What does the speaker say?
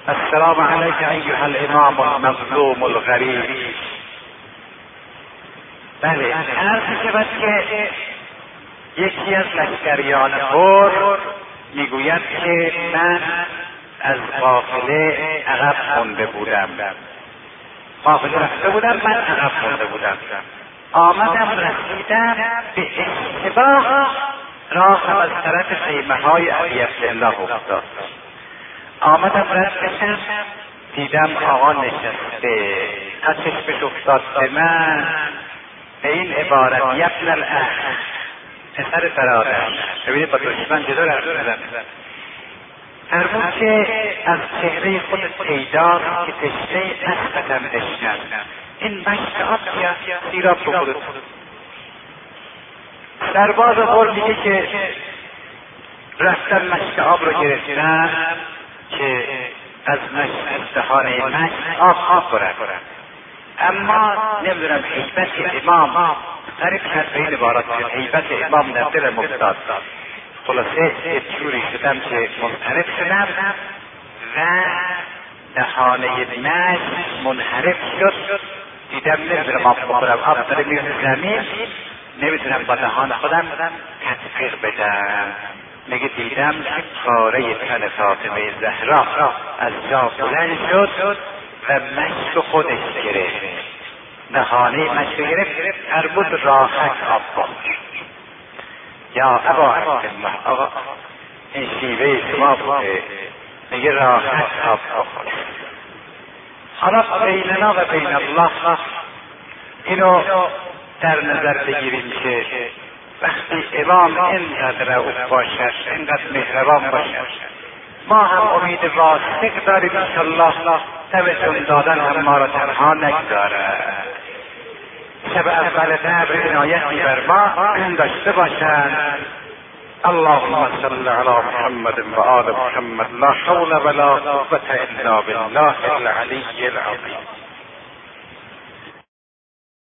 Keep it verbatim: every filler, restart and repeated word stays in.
السلام علیک ایها الامام المظلوم الغریب. بله، عرض شود که یکی از لشکریان پر میگوید که من از قافله عقب مونده بودم. قافله رفته بودم، من عقب مونده بودم. آمدم رسیدم به اشتباه راهم از طرف خیمه های ابی عبدالله افتاد. آمدم رد بشم، دیدم آقا نشسته، از چشمش افتاد به من به این عبارت: یبن الاخ، پسر برادر. ببینید با دشمن جدا رفت بزن. فرمود که از چهره خود پیداست که تشنه اسبتم دشمن. این مشت آب چیه؟ سیراب به خودت. سرباز خور میگه که رفتم مشت آب رو گرفتم که از مشت دهانه مشت آب آب برن. اما نمیدونم حیبت امام غریب کرد به این عبارات، حیبت امام در دلم افتاد. خلاصه یه جوری شدم که منحرف شدم و دهانه مشت منحرف شد. دیدم نمیدونم آب بخورم، آب داره میره زمین، نمیتونم با دهان خودم تطبیق بدم. میگه دیدم که پاره تن فاطمه زهرا از جا بلند شد و مشت خودش گرفت، دهانه مشت گرفت، فرمود راحت آب بخور. یا ابا عبدالله، آقا این شیوه شما بوده، میگه راحت آب بخور. حالا بیننا و بین الله اینو در نظر بگیریم که وقتی امام اینقدر رؤوف باشد، اینقدر مهربان باشد، ما هم امید واسق داریم انشالله دم دادن هم ما را تنها نگذارد. شب اول قبر عنایتی بر ما داشته باشند. اللهم صل علی محمد و آل محمد. لا حول ولا قوة الا بالله العلی العظیم.